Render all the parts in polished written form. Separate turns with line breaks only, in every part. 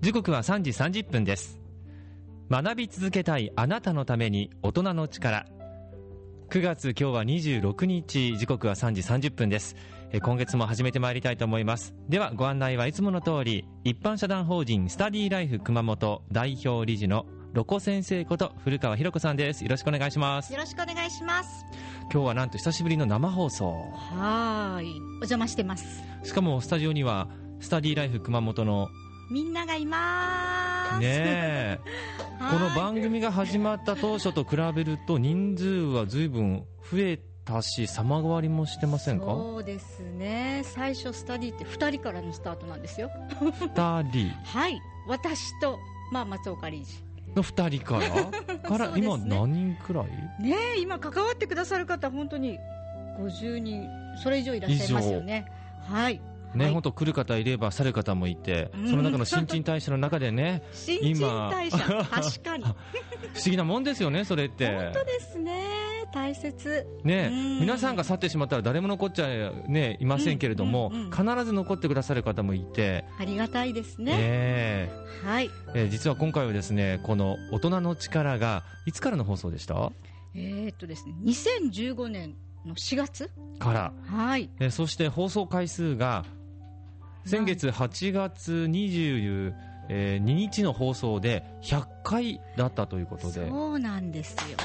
時刻は3時30分です。学び続けたいあなたのために大人の力。9月、今日は26日、時刻は3時30分です。今月も始めてまいりたいと思います。ではご案内はいつもの通り、一般社団法人スタディライフ熊本代表理事のロコ先生こと古川博子さんです。よろしくお願いします。
よろしくお願いします。
今日はなんと久しぶりの生放送。
はい、お邪魔してます。
しかもスタジオにはスタディライフ熊本の
みんながいます
ねえこの番組が始まった当初と比べると人数は随分増えたし様変わりもしてませんか？
そうですね。最初スタディって2人からのスタートなんですよ。
2人
はい、私と、松岡理事
の2人から今何人くらい
ねえ、今関わってくださる方本当に50人それ以上いらっしゃいますよね。はい
ね、
はい、
本当来る方いれば去る方もいて、その中の新陳代謝の中でね
新陳代謝確かに
不思議なもんですよね、それって
本当ですね、大切
ね。皆さんが去ってしまったら誰も残っちゃ、ね、いませんけれども、必ず残ってくださる方もいて
ありがたいですね。はい、
実は今回はですね、この大人の力がいつからの放送でした？
ですね、2015年の4月
から、
はい、
そして放送回数が先月8月22日の放送で100回だったということで。
そうなんですよ。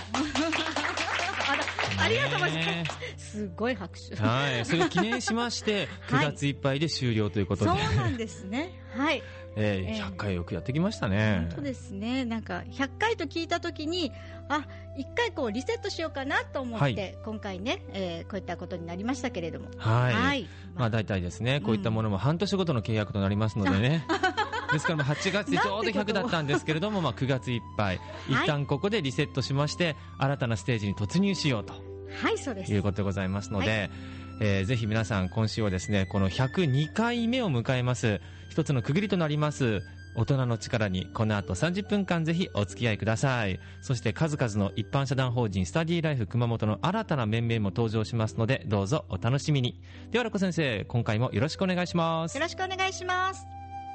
ありがとうございます。すごい拍手。
はい、それを記念しまして9月いっぱいで終了ということで、
そうなんですね。はい、
100回よくやってきましたね。
本当ですね。なんか100回と聞いたときに1回こうリセットしようかなと思って、はい、今回ね、こういったことになりましたけれども、
はい、はい、大体ですね、こういったものも半年ごとの契約となりますのでね、ですから8月でちょうど100だったんですけれども、9月いっぱい一旦ここでリセットしまして、新たなステージに突入しようと、
はい、そうです、
いうことでございますので、ぜひ皆さん今週はですね、この102回目を迎えます一つの区切りとなります大人の力に、この後30分間ぜひお付き合いください。そして数々の一般社団法人スタディライフ熊本の新たな面々も登場しますので、どうぞお楽しみに。ではロコ先生、今回もよろしくお願いします。
よろしくお願いします。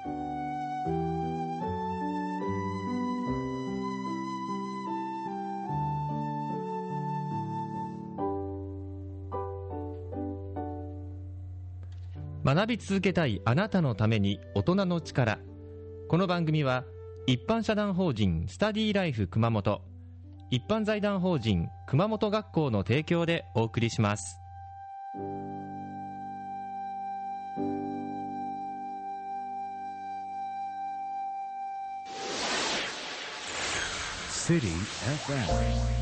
学び続けたいあなたのために大人の力。この番組は一般社団法人スタディライフ熊本、一般財団法人熊本学校の提供でお送りします。
City FM。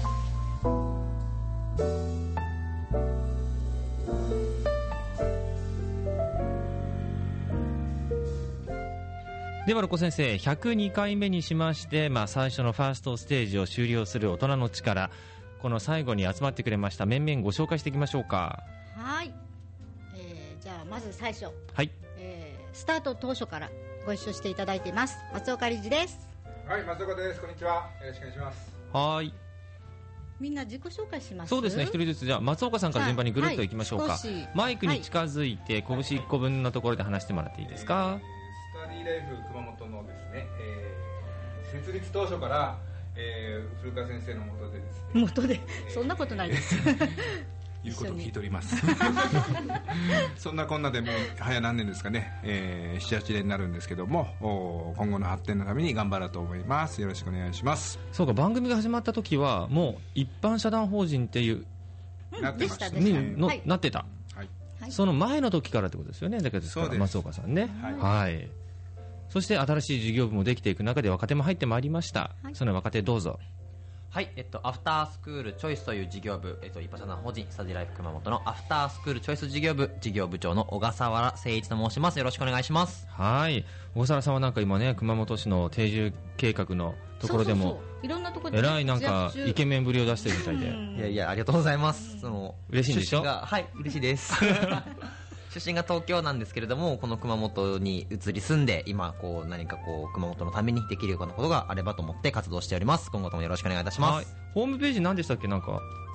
ではロコ先生、102回目にしまして、最初のファーストステージを終了する大人の力、この最後に集まってくれました面々ご紹介していきましょうか。
はい、じゃあまず最初、
はい、
スタート当初からご一緒していただいています松岡理事です。
はい、松岡です。こんにちは。よろしくお願いします。
はい。
みんな自己紹介します。
そうですね、一人ずつ。じゃあ松岡さんから順番にぐるっといきましょうか。マイクに近づいて、拳1個分のところで話してもらっていいですか。
スタディライフ熊本のですね、設立当初から、古川先生の下でですね、
元で、そんなことないです
言うことを聞いておりますそんなこんなでもう早何年ですかね、7、8年になるんですけども、今後の発展のために頑張ろうと思います。よろしくお願いします。
そうか、番組が始まった時はもう一般社団法人っていう、
なってました
ね、なってた、
はい、
その前の時からってことですよね。だけど松岡さんね、はい、そして新しい事業部もできていく中で若手も入ってまいりました、はい、その若手どうぞ。
はい、アフタースクールチョイスという事業部、一般社団法人スタディライフ熊本のアフタースクールチョイス事業部事業部長の小笠原誠一と申します。よろしくお願いします。
はい、小笠原さんはなんか今ね、熊本市の定住計画のところでも
いろんなところで
えらいなんかイケメンぶりを出してるみたいで
いやいや、ありがとうございます。
嬉しいんでしょ。
はい、嬉しいです出身が東京なんですけれども、この熊本に移り住んで、今何か熊本のためにできるようなことがあればと思って活動しております。今後ともよろしくお願いいたします。はい、
ホームページ何でしたっけ。なんか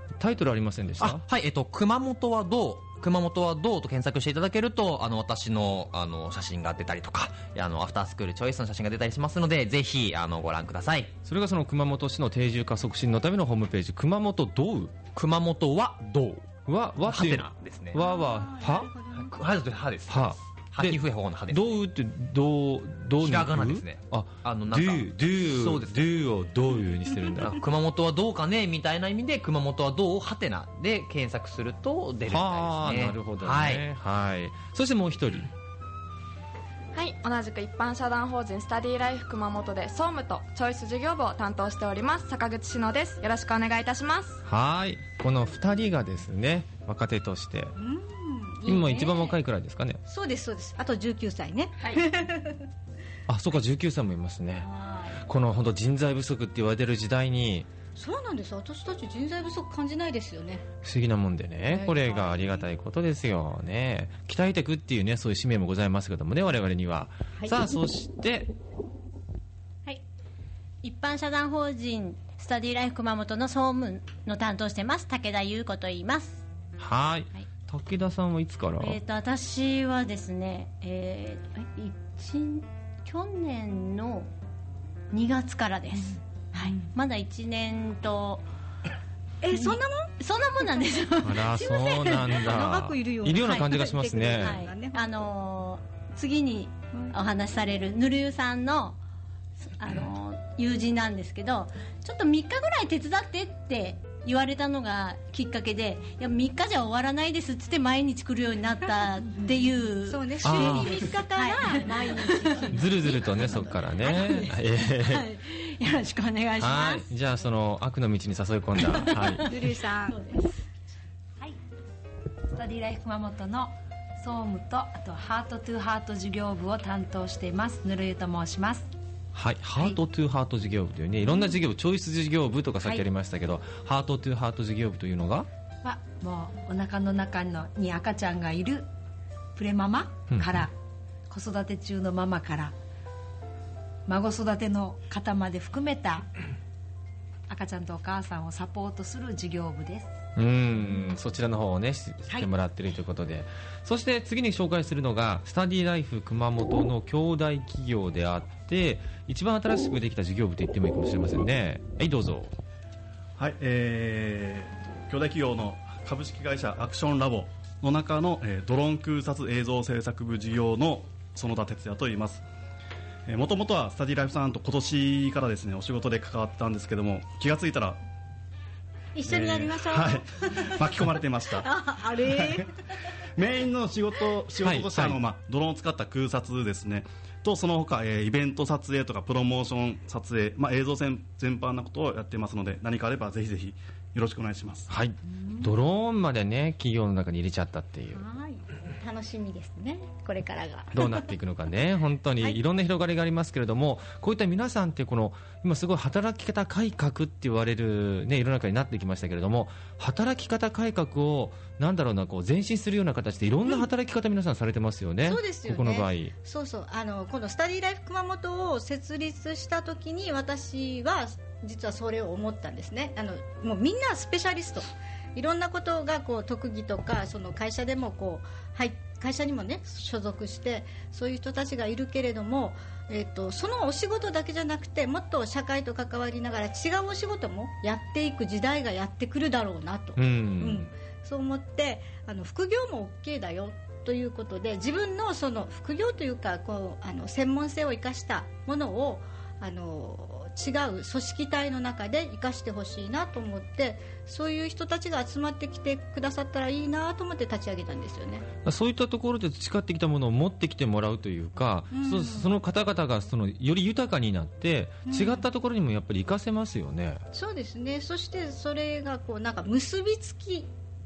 タイトルありませんでした？
はい、熊本はどうと検索していただけると私の写真が出たりとかアフタースクールチョイスの写真が出たりしますので、ぜひご覧ください。
それがその熊本市の定住化促進のためのホームページ、熊本どう、
熊本はどう
は
はてなですね。
は
はです。
は
はきふえほうのはです。
どうってどう
ひらがなですね。
なんかそうです。do をどういうにしてるんだ。
熊本はどうかねみたいな意味で、熊本はどうはてなで検索すると出るみたいですね。
なるほどね。はい。そしてもう一人。
はい、同じく一般社団法人スタディライフ熊本で総務とチョイス事業部を担当しております坂口志乃です。よろしくお願いいたします。
はい、この2人がですね、若手として今一番若いくらいですかね。
そうですそうです。あと19歳ね。はい。
そうか、19歳もいますね。この本当人材不足って言われてる時代に。
そうなんです。私たち人材不足感じないですよね。
不思議なもんでね、これがありがたいことですよね。鍛えていくっていうね、そういう使命もございますけどもね、我々には。さあ、そして
はい、一般社団法人スタディライフ熊本の総務の担当してます武田優子と言います。
はい。武田さんはいつから？
私はですね、去年の2月からです。はい、まだ1年と
そんなもんなんですよ。
あら、そうなんだ。
長くいるよ
うな感じがしますね。
次にお話しされるぬるゆさんの友人なんですけど、ちょっと3日ぐらい手伝ってって言われたのがきっかけで、いや3日じゃ終わらないですっつって毎日来るようになったっていう
そうね、週に3日から毎日
ずるずるとね、そこからね、
よろしくお願いします。
じゃあその悪の道に誘い込んだ
ルルさん。そうです。
はい、スタディライフ熊本の総務とあとハートトゥーハート事業部を担当していますぬるゆと申します。
はい、ハートトゥーハート事業部というね、いろんな事業部、チョイス事業部とかさっきありましたけど、ハートトゥーハート事業部というのが
もうお腹の中に赤ちゃんがいるプレママから、子育て中のママから孫育ての方まで含めた赤ちゃんとお母さんをサポートする事業部です。
そちらの方をねしてもらっているということで、そして次に紹介するのがスタディライフ熊本の兄弟企業であって、一番新しくできた事業部と言ってもいいかもしれませんね。はい、どうぞ。
はい、兄弟企業の株式会社アクションラボの中の、ドローン空撮映像制作部事業の園田哲也と言います。もともとはスタディライフさんと今年からですねお仕事で関わったんですけども、気がついたら
一緒にやりましょう、
巻き込まれていました。
あれ
メインの仕事としてドローンを使った空撮ですねと、その他、イベント撮影とかプロモーション撮影、映像全般なことをやっていますので、何かあればぜひぜひよろしくお願いします。
はい、ドローンまでね企業の中に入れちゃったっていう。
楽しみですね、これからが
どうなっていくのかね。本当にいろんな広がりがありますけれども、こういった皆さんって今すごい働き方改革って言われる、世の中になってきましたけれども、働き方改革を前進するような形でいろんな働き方皆さんされてますよね。
そうですよね。
ここの場合、
このスタディライフ熊本を設立した時に私は実はそれを思ったんですね。もうみんなスペシャリスト、いろんなことが特技とか、その会社でも会社にもね所属してそういう人たちがいるけれども、そのお仕事だけじゃなくてもっと社会と関わりながら違うお仕事もやっていく時代がやってくるだろうなと、そう思って、副業も OK だよということで、自分のその副業というか専門性を生かしたものを違う組織体の中で生かしてほしいなと思って、そういう人たちが集まってきてくださったらいいなと思って立ち上げたんですよね。
そういったところで培ってきたものを持ってきてもらうというか、その方々がより豊かになって違ったところにもやっぱり活かせますよね。
そうですね。そしてそれが結びつき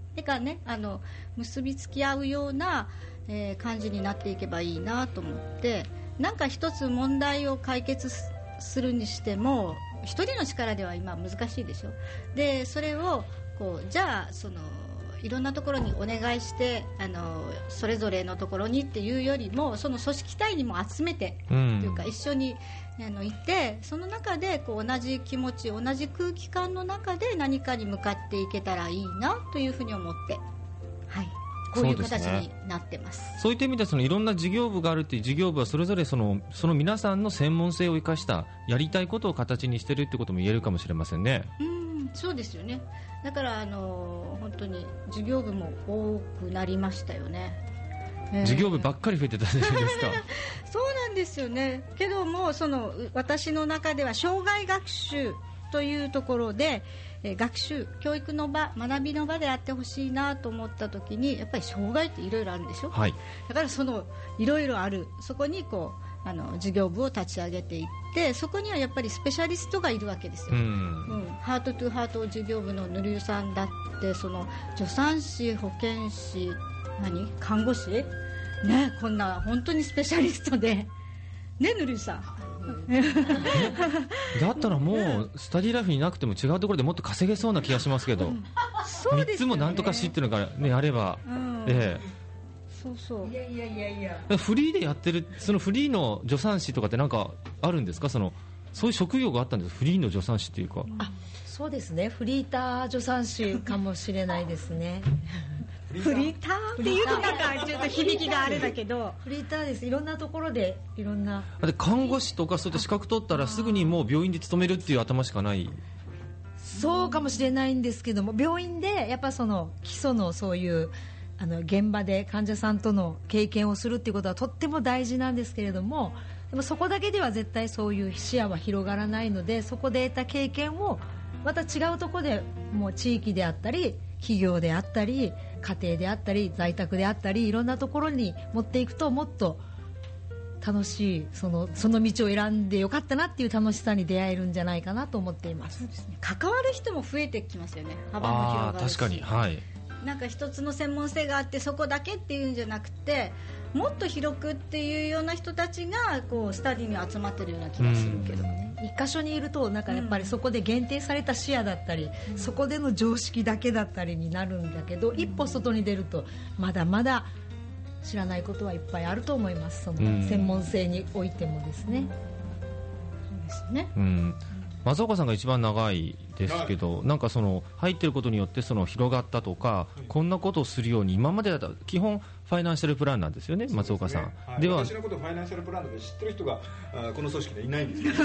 結びつき合うような、感じになっていけばいいなと思って、一つ問題を解決するにしても一人の力では今難しいでしょ。でそれをじゃあいろんなところにお願いしてそれぞれのところにっていうよりもその組織体にも集めて、というか一緒にいてその中でこう同じ気持ち同じ空気感の中で何かに向かっていけたらいいなというふうに思って、はい、こういう形になってます。
そういった意味ではそのいろんな事業部があるっていう事業部はそれぞれその皆さんの専門性を生かしたやりたいことを形にしてるってことも言えるかもしれませんね。
そうですよね。だから本当に事業部も多くなりましたよね。
事業部ばっかり増えてたじゃないですか
そうなんですよね。けども私の中では生涯学習というところで学習教育の場学びの場であってほしいなと思った時にやっぱり障害っていろいろあるんでしょ、はい、だからいろいろあるそこに事業部を立ち上げていってそこにはやっぱりスペシャリストがいるわけですよ、ハートトゥハート事業部のぬるゆさんだって助産師保健師看護師ね、こんな本当にスペシャリストでねぬるゆさん
だったらもうスタディライフになくても違うところでもっと稼げそうな気がしますけど、
そうですよね、
3つもなんとか知ってるのが、ね、あれば、
そうそう
いや
フリーでやってるそのフリーの助産師とかってなんかあるんですか？そういう職業があったんですフリーの助産師っていうか。
そうですね、フリーター助産師かもしれないですね
フリーターっていうとなんかちょっと響きがあれだけど
フリーターです。いろんなところでいろんな
看護師とかそういった資格取ったらすぐにもう病院で勤めるっていう頭しかない。
そうかもしれないんですけども病院でやっぱ基礎のそういう現場で患者さんとの経験をするっていうことはとっても大事なんですけれどもでもそこだけでは絶対そういう視野は広がらないのでそこで得た経験をまた違うところでもう地域であったり企業であったり家庭であったり在宅であったりいろんなところに持っていくともっと楽しいその道を選んでよかったなっていう楽しさに出会えるんじゃないかなと思っています。
そうですね、関わる人も増えてきますよね。幅も広がるし
確かに、はい、
なんか一つの専門性があってそこだけっていうんじゃなくてもっと広くっていうような人たちがスタディに集まってるような気がするけどね。
一箇所にいるとなんかやっぱりそこで限定された視野だったり、そこでの常識だけだったりになるんだけど、一歩外に出るとまだまだ知らないことはいっぱいあると思います。その専門性においてもですね。
そうですね。
松岡さんが一番長いですけど、なんか入ってることによって広がったとか、こんなことをするように今までだったら基本ファイナンシャルプランなんですよね、松岡さん。
では私のことをファイナンシャルプランで知ってる人がこの組織でいないんですよ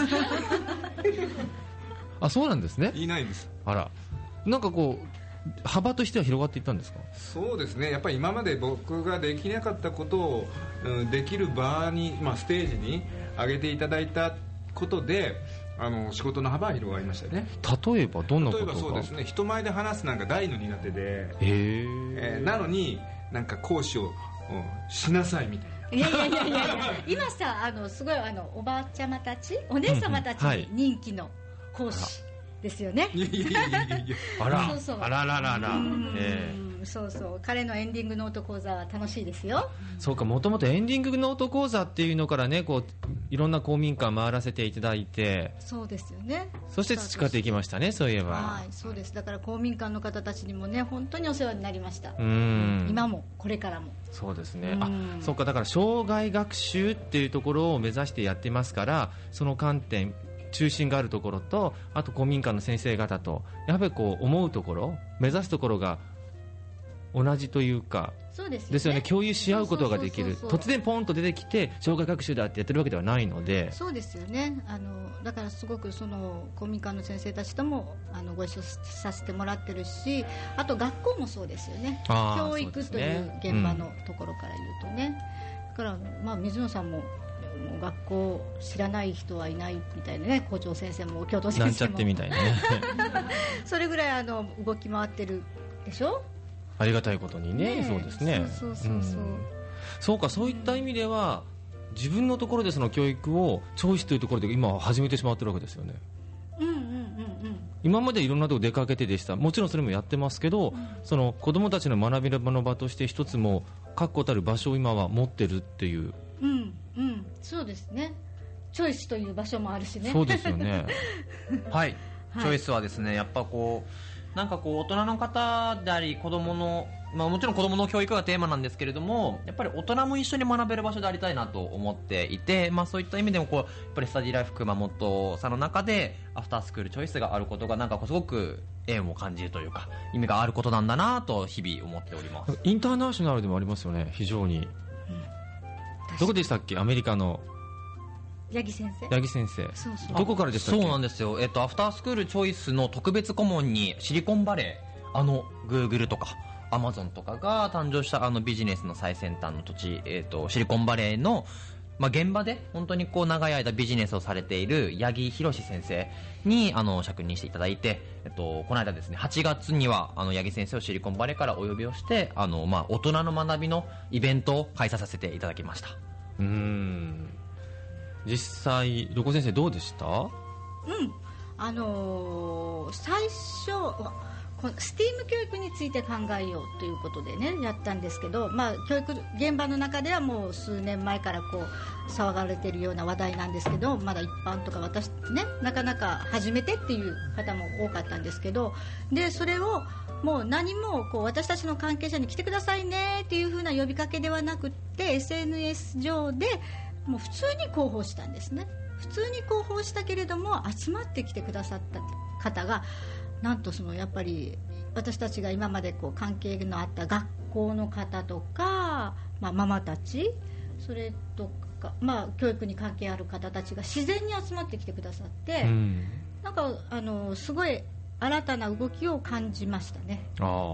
あ、そうなんですね。
いないんです。
あら、なんか幅としては広がっていったんですか？
そうですね、やっぱり今まで僕ができなかったことを、できる場に、ステージに上げていただいたことで仕事の幅が広がりましたね。
例えばどんなことが？
例えばそうですね、人前で話すなんか大の苦手で、なのになんか講師をしなさいみたいな。
いや今さすごいおばあちゃまたちお姉様たちに人気の講師ですよね。
あら
そうそう
あらららら、
そうそう、彼のエンディングノート講座は楽しいですよ。
そうか、もともとエンディングノート講座っていうのからね、いろんな公民館回らせていただいて、
そうですよね。
そして培っていきましたね、そういえば。
はい、そうです。だから公民館の方たちにもね本当にお世話になりました。今もこれからも。
そうですね。そうか、だから障害学習っていうところを目指してやってますから、その観点中心があるところと、あと公民館の先生方とやっぱり思うところ目指すところが同じというか、
そうですよね、
ですよね。共有し合うことができる。突然ポンと出てきて障害学習だってやってるわけではないので。
そうですよね。だからすごく公民館の先生たちともご一緒させてもらってるし、あと学校もそうですよね。教育という現場のところから言うとね、だから水野さんも学校知らない人はいないみたいなね、校長先生も教頭先生も
なんちゃってみたいなね
それぐらい動き回ってるでしょ。
ありがたいことにね。そうですね。そうか、そういった意味では自分のところでその教育をチョイスというところで今始めてしまってるわけですよね。今までいろんなところ出かけてでした。もちろんそれもやってますけど、その子どもたちの学びの場として一つも確固たる場所を今は持ってるっていう。
そうですね。チョイスという場所もあるしね。
そうですよね
はい、チョイスはですね、やっぱなんかこう大人の方であり子供の、もちろん子供の教育がテーマなんですけれども、やっぱり大人も一緒に学べる場所でありたいなと思っていて、そういった意味でもこうやっぱりスタディライフ熊本さんの中でアフタースクールチョイスがあることがなんかこうすごく縁を感じるというか意味があることなんだなと日々思っております。
インターナショナルでもありますよね、非常に。どこでしたっけ、アメリカの
八木先生。
八木先生、
そうそう。
どこからでしたっけ。
そうなんですよ、アフタースクールチョイスの特別顧問にシリコンバレー、Google とかアマゾンとかが誕生したビジネスの最先端の土地、シリコンバレーの、現場で本当にこう長い間ビジネスをされている八木博先生に着任していただいて、この間ですね8月には八木先生をシリコンバレーからお呼びをして大人の学びのイベントを開催させていただきました。
実際ロコ先生どうでした？
最初このSTEAM 教育について考えようということでねやったんですけど、教育現場の中ではもう数年前からこう騒がれているような話題なんですけど、まだ一般とか私ねなかなか初めてっていう方も多かったんですけど、でそれをもう何もこう私たちの関係者に来てくださいねっていう風な呼びかけではなくって SNS 上でもう普通に広報したんですね。普通に広報したけれども集まってきてくださった方がなんとやっぱり私たちが今までこう関係のあった学校の方とか、ママたち、それとか、教育に関係ある方たちが自然に集まってきてくださって、なんかすごい新たな動きを感じましたね。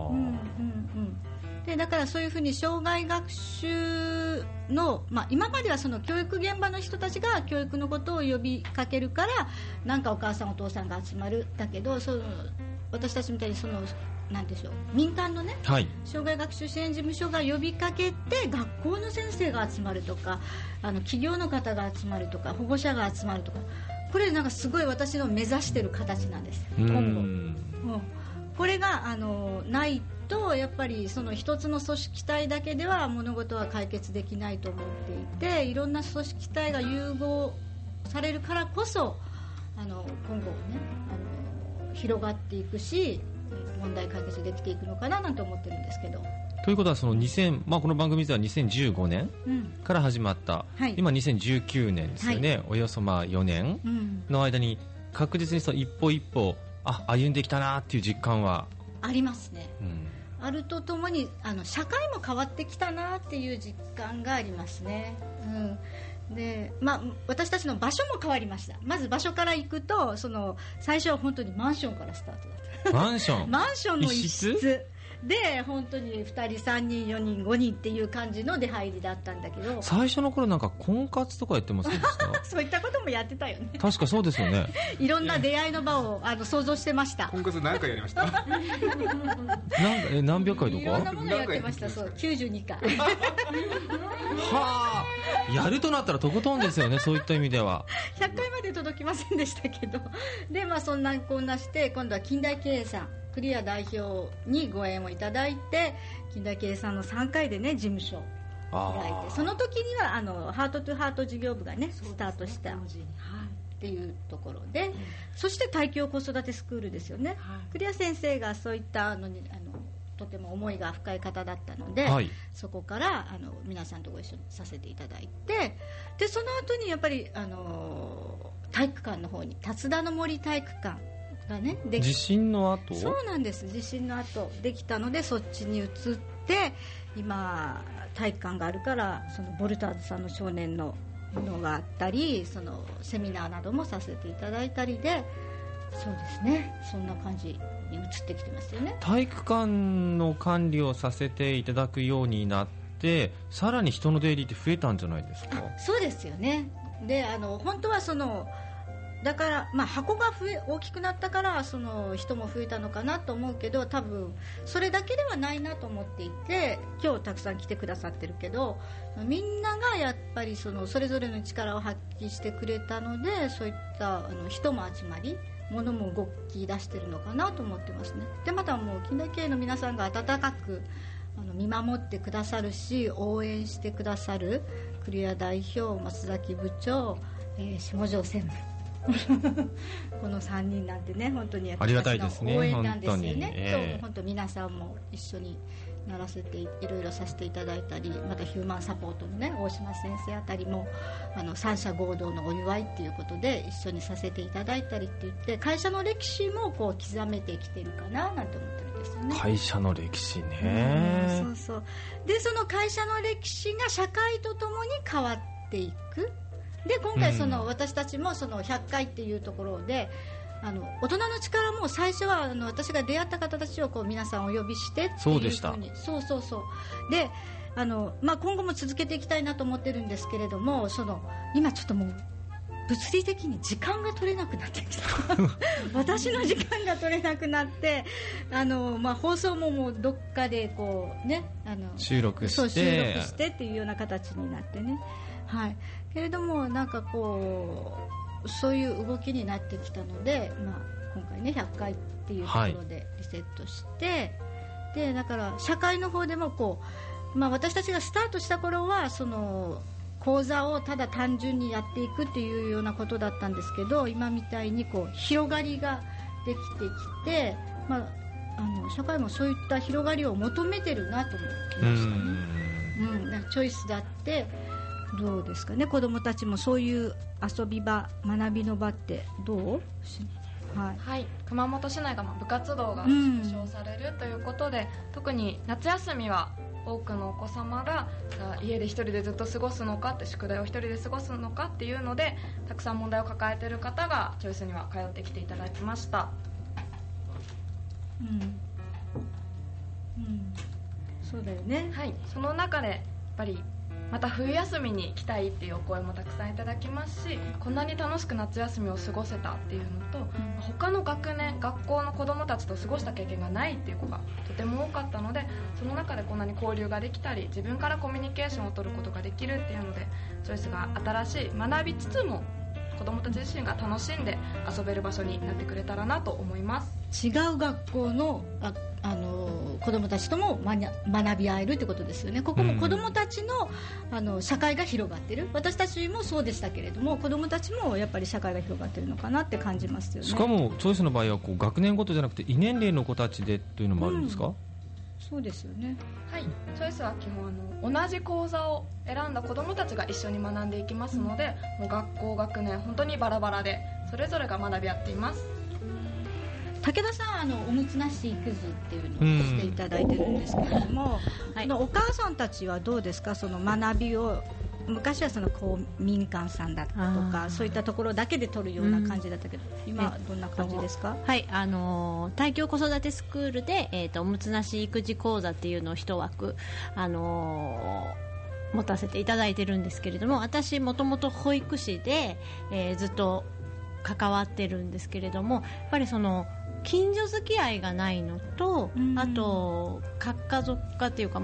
でだからそういうふうに障害学習の、今まではその教育現場の人たちが教育のことを呼びかけるからなんかお母さんお父さんが集まるだけど、私たちみたいになんでしょう、民間のね、障害学習支援事務所が呼びかけて学校の先生が集まるとか企業の方が集まるとか保護者が集まるとか、これなんかすごい私の目指してる形なんです今後。これがないとやっぱりその一つの組織体だけでは物事は解決できないと思っていて、いろんな組織体が融合されるからこそ今後ね広がっていくし問題解決できていくのかななんて思ってるんですけど。
ということはこの番組では2015年から始まった、今2019年ですよね、およそ4年の間に確実に一歩一歩歩んできたなっていう実感は
ありますね。あるとともに社会も変わってきたなっていう実感がありますね。で私たちの場所も変わりました。まず場所から行くと最初は本当にマンションからスタートだった。マンションの一室で本当に2人3人4人5人っていう感じの出入りだったんだけど、
最初の頃なんか婚活とかやってますでした
そういったこともやってたよね。
確かそうですよね。
いろんな出会いの場を想像してました。
婚活何回やりました
何百回とか
いろんなものやってました。92回
はあ、やるとなったらとことんですよね。そういった意味では
100回まで届きませんでしたけど、でそんなこんなして今度は近代経営さんクリア代表にご縁をいただいて、近代経営さんの3回でね事務所を開いて、その時にはハートトゥハート事業部がねスタートしたっていうところで、そして大京子育てスクールですよね。クリア先生がそういったのにとても思いが深い方だったので、そこから皆さんとご一緒にさせていただいて、でその後にやっぱり体育館の方に辰田の森体育館がねでき、
地震の後、
そうなんです、地震の後できたのでそっちに移って、今体育館があるからボルターズさんの少年ののがあったり、セミナーなどもさせていただいたりで、そうですね、そんな感じに移ってきてますよね。
体育館の管理をさせていただくようになって、さらに人の出入りって増えたんじゃないですか。
そうですよね。で本当はだから箱が大きくなったから人も増えたのかなと思うけど、多分それだけではないなと思っていて、今日たくさん来てくださってるけど、みんながやっぱりそれぞれの力を発揮してくれたので、そういった人も集まり物も動き出してるのかなと思ってますね。でまたもう近代経営の皆さんが温かく見守ってくださるし、応援してくださるクリア代表、松崎部長、下條専務この3人なんてね本当に
ありがたいですね
応援なんですよ
本当に
ね、そう本当皆さんも一緒にならせていろいろさせていただいたり、またヒューマンサポートのね大島先生あたりも三者合同のお祝いっていうことで一緒にさせていただいたりって言って会社の歴史もこう刻めてきてるかななんて思ってるんですよね。
会社の歴史ね、
そうそうでその会社の歴史が社会とともに変わっていく。で今回私たちもその100回っていうところで大人の力も最初は私が出会った方たちをこう皆さんお呼びしてっていう
そうでした。
そうで今後も続けていきたいなと思ってるんですけれども今ちょっともう物理的に時間が取れなくなってきた私の時間が取れなくなって放送ももうどっかでこうね
収録して
っていうような形になってね、はい、けれどもなんかこうそういう動きになってきたので、今回ね100回っていうところでリセットして、でだから社会の方でもこう、私たちがスタートした頃はその講座をただ単純にやっていくっていうようなことだったんですけど、今みたいにこう広がりができてきて、社会もそういった広がりを求めてるなと思いましたね。チョイスだってどうですかね。子どもたちもそういう遊び場学びの場ってどう？
はい、熊本市内が部活動が縮小されるということで、特に夏休みは多くのお子様が家で一人でずっと過ごすのかって宿題を一人で過ごすのかっていうのでたくさん問題を抱えている方がチョイスには通ってきていただきました。
そうだよね。
はい、その中でやっぱりまた冬休みに来たいっていうお声もたくさんいただきますし、こんなに楽しく夏休みを過ごせたっていうのと、他の学校の子どもたちと過ごした経験がないっていう子がとても多かったので、その中でこんなに交流ができたり自分からコミュニケーションを取ることができるっていうので、チョイスが新しい学びつつも子どもたち自身が楽しんで遊べる場所になってくれたらなと思います。
違う学校の子どもたちとも学び合えるってことですよね。ここも子どもたちの、社会が広がってる。私たちもそうでしたけれども子どもたちもやっぱり社会が広がってるのかなって感じますよね。
しかもチョイスの場合はこう学年ごとじゃなくて異年齢の子たちでというのもあるんですか？
そうですよね。
はい、チョイスは基本同じ講座を選んだ子どもたちが一緒に学んでいきますので、もう学校学年本当にバラバラでそれぞれが学び合っています。
武田さんおむつなし育児っていうのをしていただいてるんですけれども、お母さんたちはどうですか？その学びを昔はその公民館さんだとかそういったところだけで取るような感じだったけど、今どんな感じですか？
はい、大京子育てスクールで、おむつなし育児講座っていうのを一枠、持たせていただいてるんですけれども、私もともと保育士で、ずっと関わってるんですけれども、やっぱりその近所付き合いがないのと、あと核家族化というか、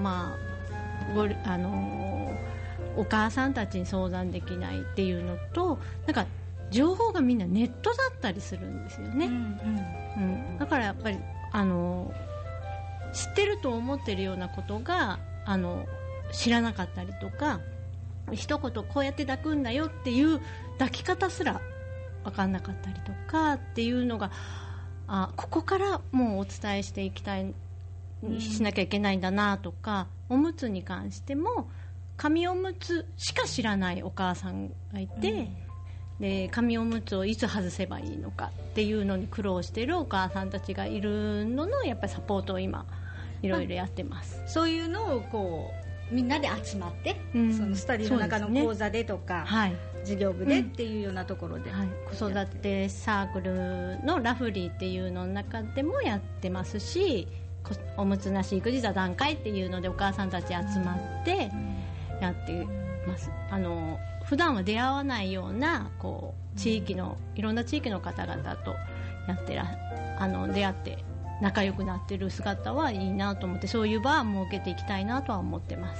お母さんたちに相談できないっていうのと、なんか情報がみんなネットだったりするんですよね。だからやっぱり知ってると思ってるようなことが知らなかったりとか、一言こうやって抱くんだよっていう抱き方すら分かんなかったりとかっていうのが、ここからもうお伝えしていきたいしなきゃいけないんだなとか、おむつに関しても紙おむつしか知らないお母さんがいて、で紙おむつをいつ外せばいいのかっていうのに苦労しているお母さんたちがいるののやっぱりサポートを今いろいろやってます。
そういうのをこうみんなで集まって、そのスタディの中の講座でとか、授業部でっていうようなところで、
子育てサークルのラフリーっていうのの中でもやってますし、おむつなし育児座談会っていうのでお母さんたち集まってやってます。普段は出会わないようなこう地域のいろんな地域の方々と出会って仲良くなってる姿はいいなと思って、そういう場を設けていきたいなとは思ってます。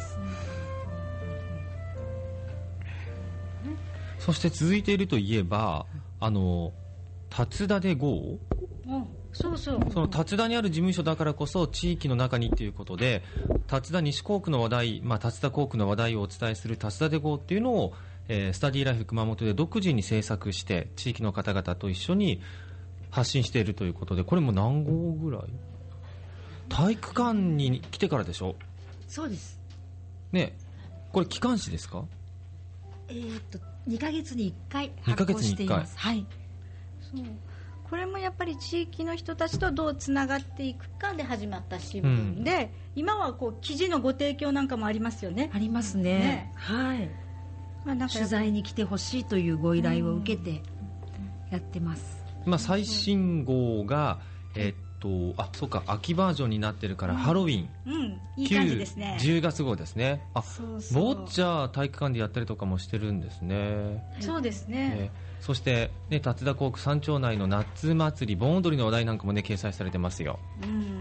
そして続いているといえば辰田で GO、
そ
の辰田にある事務所だからこそ地域の中にということで、辰田西校区の話題、辰田校区の話題をお伝えする辰田で GOっていうのを、 スタディライフ熊本で独自に制作して地域の方々と一緒に発信しているということで、これも何号ぐらい？体育館に来てからでしょ？
そうです
ね。これ機関誌ですか
？2ヶ月に1回
2ヶ
発行
月に1回
しています。はい。
そうこれもやっぱり地域の人たちとどうつながっていくかで始まった新聞で、今はこう記事のご提供なんかもありますよね。
ありますね。はい。
まあ、なんか
取材に来てほしいというご依頼を受けてやってます。
最新号が、そうか、秋バージョンになってるから、ハロウィン、
いい感じですね。
10月号ですね。
そうそう
ボッチャ体育館でやったりとかもしてるんですね。
そうですね。
そして、ね、立田校区山頂内の夏祭り盆踊りの話題なんかも、ね、掲載されてますよ。
そうそう。
や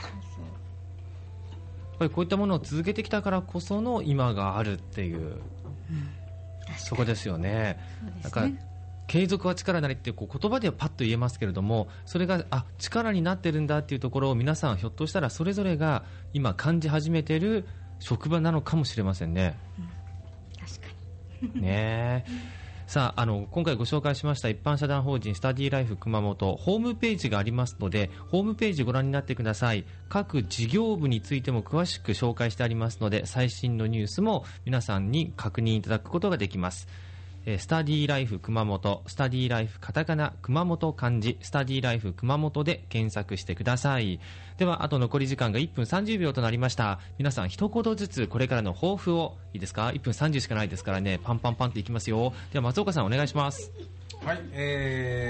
っぱりこういったものを続けてきたからこその今があるっていう、そこですよね。だから継続は力なりってこう言葉ではパッと言えますけれども、それが力になってるんだっていうところを皆さんひょっとしたらそれぞれが今感じ始めてる職場なのかもしれませんね。
確かに
ねさあ、今回ご紹介しました一般社団法人スタディライフ熊本ホームページがありますので、ホームページご覧になってください。各事業部についても詳しく紹介してありますので、最新のニュースも皆さんに確認いただくことができます。スタディライフ熊本、スタディライフカタカナ、熊本漢字、スタディライフ熊本で検索してください。では、あと残り時間が1分30秒となりました。皆さん一言ずつこれからの抱負を、いいですか？ 1 分30しかないですからね、パンパンパンっていきますよ。では松岡さんお願いします。
はい、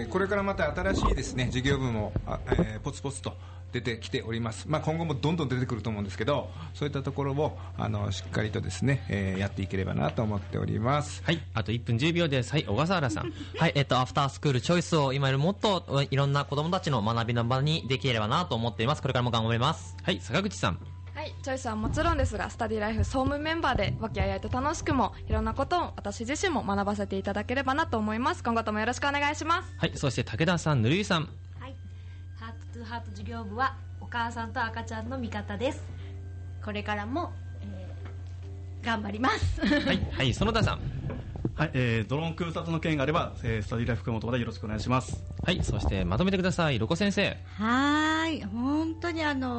これからまた新しいですね事業部もポツポツと出てきております。今後もどんどん出てくると思うんですけど、そういったところをしっかりとですね、やっていければなと思っております。
はい、あと1分10秒です。はい、小笠原さん。
はい、アフタースクールチョイスを今よりもっといろんな子どもたちの学びの場にできればなと思っています。これからも頑張ります。
はい、坂口さん。
はい、チョイスはもちろんですが、スタディライフ総務メンバーで和気あいあいと楽しくもいろんなことを私自身も学ばせていただければなと思います。今後ともよろしくお願いします。
はい、そして武田さん、ぬるいさん。
はい、ハートトゥハート事業部はお母さんと赤ちゃんの味方です。これからも、頑張ります
はい、はい、園田さん。
はい、ドローン空撮の件があれば、スタディライフ熊本までよろしくお願いします。
はい、そしてまとめてください、ロコ先生。
はい、本当に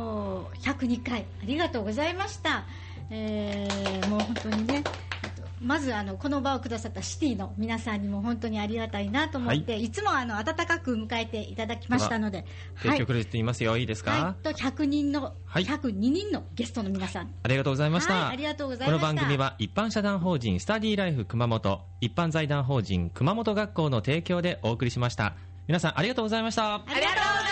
102回ありがとうございました。もう本当にね、まずこの場をくださったシティの皆さんにも本当にありがたいなと思って、はい、いつも温かく迎えていただきましたので、
提供クレジット言いますよ、いいですか？
はい、と102人のゲストの皆さん、
ありがとうございました。
はい、ありがとうございました。
この番組は一般社団法人スタディライフ熊本、一般財団法人熊本学校の提供でお送りしました。皆さんありがとうございました。
ありがとうございました。